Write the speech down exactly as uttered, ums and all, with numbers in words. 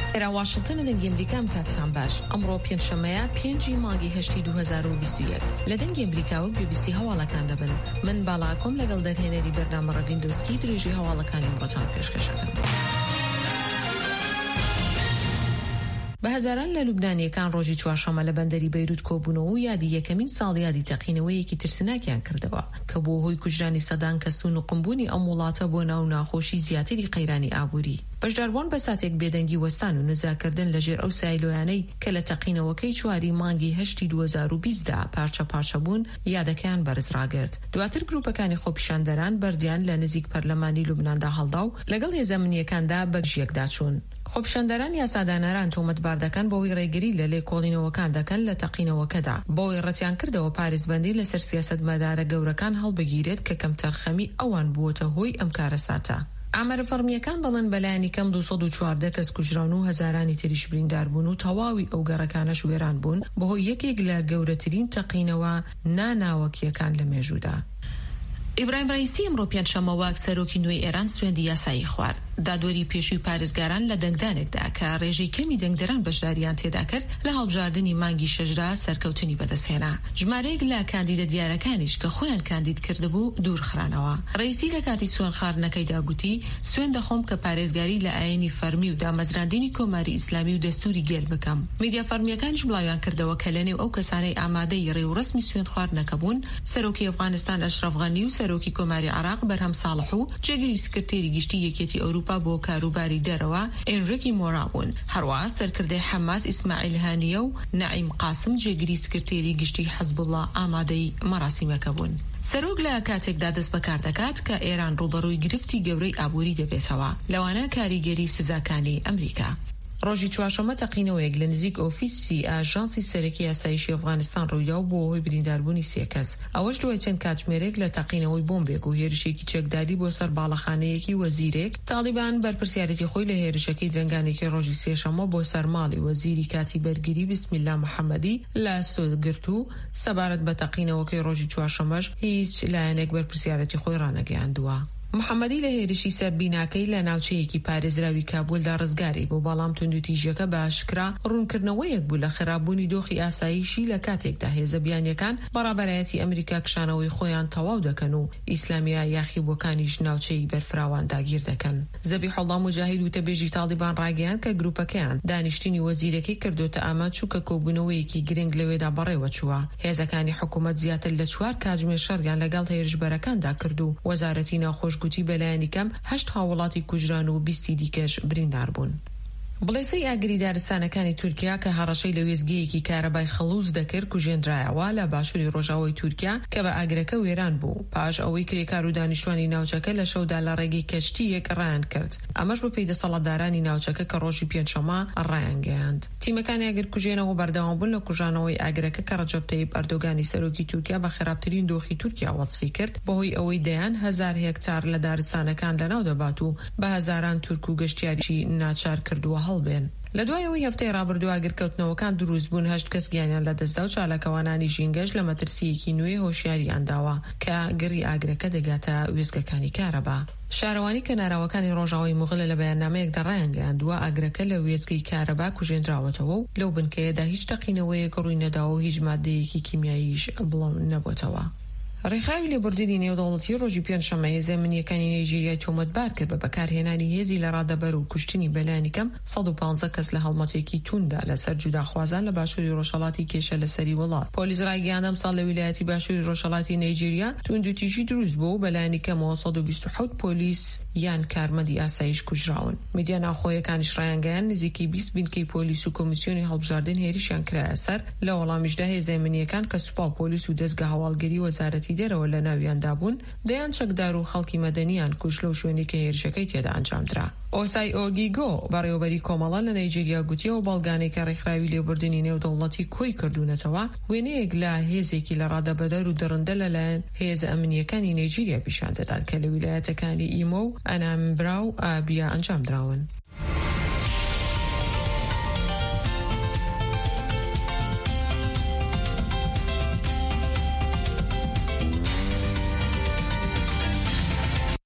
ئێرە واشنتن لە دەنگی ئەمریکام کاتتان باش. ئەمڕۆ پێنجشەمەیە پێنجی مانگی هەشتی دوو هەزار و بیست و یەک لە دەنگی ئەمریکاوە گوێبیستی هەواڵەکان دەبن. من باڵاکۆم لەگەڵ دەرهێنەری بەرنامە ڕەڤیندۆسکی درێژی هەواڵەکانی ئەمڕۆتان پێشکەشەکەم. بە هەزاران لە لوبنانیەکان ڕۆژی چوارشەمە لە بەندەری بەیروت کۆبوونەوە و یادی یەکەمین ساڵ یادی تەقینەوەیەکی ترسناکیان کردەوە کە بۆ هۆی کوژرانی سەدان کەس و نوقمبوونی ئەم وڵاتە بۆ ناو ناخۆشی زیاتری قەیرانی ئابووری. بەشداربوون بە ساتێک بێدەنگی وەستان و نزاکردن لەژێر ئەو سایلۆیانەی کە لە تەقینەوەکەی چواری مانگی هەشتی دوو هەزار و بیست دا پارچە پارچە بوون یادەکەیان بەرز ڕاگرت. دواتر گروپەکانی خۆپیشاندەران بەردیان لە نزیک پەرلەمانی لوبناندا هەڵدا و لەگەڵ هێزەمنیەکاندا بەگژیەکدا چوون. خۆپیشاندەران یاسادانەران تۆمەتبار دەکەن بۆی ڕێگری لە لێکۆڵینەوەکان دەکەن لە تەقینەوەکەدا بۆی ڕەتیان کردەوە پارێزبەندی لەسەر سیاسەتمەدارە گەورەکان هەڵبگیرێت کە کەم تەرخەمی ئەوان بووەتە هۆی ئەم کارەساتە. ئامارە فەرمیەکان دەڵێن بەلایانی کەم دوو سەد و چواردە کەس کوژران و هەزارانی تریش بریندار بوون و تەواوی ئەو گەڕەکانەش وێران بوون بەهۆی یەکێک لە گەورەترین تەقینەوە ناناوەکیەکان لە مێژوودا. ئیبراهیم ڕەئیسی ئەمڕۆ پێنجشەمە وەک سەرۆکی نوێی ئێران سوێندی یاسایی خوارد. دادوەری پێشووی پارێزگاران لە دەنگدانێکدا کە ڕێژەی کەمی دەنگدەران بەشداریان تێدا کرد لە هەڵبژاردننی مانگی شەژدا سەرکەوتنی بەدەستهێنا. ژمارەیەک لە کاندیدە دیارەکانیش کە خۆیان کاندید کردبوو دوورخرانەوە. ڕەئیسی لە کاتی سوێن خاردنەکەیدا گوتی سوێن دەخۆم کە پارێزگاری لە ئاینی فەرمی و دامەزراندنی کۆماری ئیسلامی و دەستوری گێل بکەم. میدیا فەرمیەکانیش بڵاویان کردەوە کە لەنێو ئەو کەسانەی ئامادەی ڕێوڕسمی سوێن خواردنەکە بوون سەرۆکی ئەفغانستان ئەشرەف غەنی و سەرۆکی کۆماری عراق بەرهەم ساڵح و جێگیری سکرتێری گشتی یەکێتی ئەوروپا بۆ کاروباری دەرەوە ئێنژێکی مۆرا بوون. هەروەها سەرکردەی حەماس ئیسماعیل هانیە و نەعیم قاسم جێگیری سکرتێری گشتی حەزبوڵڵا ئامادەی مەراسیمەکە بوون. سەرۆک لە کاتێکدا دەست بەکار دەکات کە ئێران ڕوبەڕووی گرفتی گەورەی ئابووری دەبێتەوە لەوانە کاریگەری سزاکانی ئەمریکا. ڕۆژی چوارشەمە تەقینەوەیەک لە نزیک ئۆفیسی ئاژانسی سەرەکی یاساییشی ئەفغانستان ڕوویدا و بۆ هۆی برینداربوونی سێ کەس. ئەوەش دوای چەند کاتژمێرێک لە تەقینەوەی بۆمبێک و هێرشێکی چەکداری بۆ سەر باڵەخانەیەکی وەزیرێک. تاڵیبان بەرپرسیارەتی خۆی لە هێرشەکەی درنگانێکی ڕۆژی سێشەمە بۆ سەر ماڵی وەزیری کاتی بەرگری بسمیلا محەممەدی لە ئەستۆگرت و سەبارەت بە تەقینەوەکەی ڕۆژی چوارشەمەش هیچ لایەنێک بەرپرسیارەتی خۆی ڕانەگەیاندووە. محەممەدی لە هێرشی سەربیناکەی لە ناوچەیەکی پارێزراوی کابولدا ڕزگاری بۆ بەڵام توندوتیژەکە بە ئاشکرا ڕوونکردنەوەیەک بوو لە خراپبوونی دۆخی ئاساییشی لە کاتێکدا هێزە بیانیەکان بەڕابەرایەتی ئەمریکا کشانەوەی خۆیان تەواو دەکەن و ئیسلامیە یاخیبووەکانیش ناوچەی بەرفراوان داگیر دەکەن. زەبیحوڵڵا موجاهید وتەبێژی تاڵیبان ڕاگەیان کە گروپەکەیان دانیشتنی وەزیرەکەی کردوتە ئاماد چووکە کۆبوونەوەیەکی گرنگ لەوێدا بەڕێوە چووە. هێزەکانی حکوومەت زیاتر لە چوار کاتژمێر شەڕیان لەگەڵ هێرشبەرەکاندا کرد و وەزارەتی ناخۆش گوتی بەلایانی کەم هەشت هاوڵاتی کوژران و بیستی دیکەش بریندار بوون. بڵێسەی ئاگری دارستانەکانی تورکیا کە هەڕەشەی لە وێزگەیەکی کارەبای خەڵوز دەکرد کوژێنرایەوە لە باشووری ڕۆژاوای تورکیا کە بە ئاگرەکە وێران بوو پاش ئەوەی کرێکار و دانیشتوانی ناوچەکە لە شەودا لە ڕێگەی کەشتیەک ڕایان کرد. ئەمەش بە پێی دەسەڵاتدارانی ناوچەکە کە ڕۆژی پێنجشەمە ڕایان گەیاند. تیمەکانی ئاگر کوژێنەوە بەردەوام بوون لە کوژانەوەی ئاگرەکە کە ڕەجەب تەیب ئەردۆگانی سەرۆکی تورکیا بە خراپترین دۆخی تورکیا وەصفی کرد بەهۆی ئەوەی دەیان هەزار هێکتار لە دارستانەکان لەناو دەبات و بە هەزاران تورک و گەشتیاریی ناچار کردووە هەڵبێن. لە دوایەوەی هەفتەی ڕابردووە ئاگرکەوتنەوەکان دروست بوون هەشت کەس گیانیان لە دەستدا و چالاکەوانانی ژینگەش لە مەترسیەکی نوێ هۆشیاریان داوە کە گڕی ئاگرەکە دەگاتە وێزگەکانی کارەبا. شارەوانی کەناراوەکانی ڕۆژاوای موغڵ لە بەیاننامەیەک دەڕایان گەیاندووە ئاگرەکە لە وێزگەی کارەبا کوژێنراوەتەوە و لەو بنکەیەدا هیچ تەقینەوەیەک ڕووی نەداوە و هیچ مادەیەکی کیمیاییش بڵاو نەبووتەوە. ڕێکخراوی لێبوردنی نێودەوڵەتی ڕۆژی پێنجشەمە هێزەمنیەکانی نایجێریای تۆمەتبار کرد بە بەکارهێنانی هێزی لە ڕادەبەر و کوشتنی بەلایانی کەم سەد و پانزە کەس لە هەڵمەتێکی توندا لەسەر جوداخوازان لە باشووری ڕۆژهەڵاتی کێشە لەسەری وڵات. پۆلیس ڕایگەیاند ئەم ساڵ لە ویلایەتی باشووری ڕۆژهەڵاتی نایجێریا توندوتیژی دروست بوو و بەلایانی کەمەوە سەد و بیست و حەوت پۆلیس یان کارمەندی ئاسایش کوژراون. میدیا ناوخۆیەکانیش ڕایانگەیان نزیکەی بیست بنکەی پۆلیس و کۆمیسیۆنی هەڵبژاردن هێرشیان کرایە سەر لە وەڵامیشدا هێزەمنیەکان کە سوپا پۆلیس و دەستگا هەواڵگەری وەزارەتی دەرەوە لە ناویان دابوون دەیان چەکدار و خەڵکی مەدەنیان کوژ لەو شوێنی کە هێرشەکەی تێدا ئەنجامدرا. ئۆسای ئۆگیگۆ بەڕێوەبەری کۆمەڵە لە نایجێریا گوتیەوە بەڵگانێک کە ڕێکخراوی لێبوردنی نێودەوڵەتی کۆی کردوونەتەوە وێنەیەک لە هێزێکی لە ڕادەبەدەر و دڕندە لەلایەن هێزە ئەمنیەکانی نایجێریا پیشان دەدات کە لە ویلایەتەکانی ئیمۆ و ئەنامبرا و ئابیا ئەنجام دراون.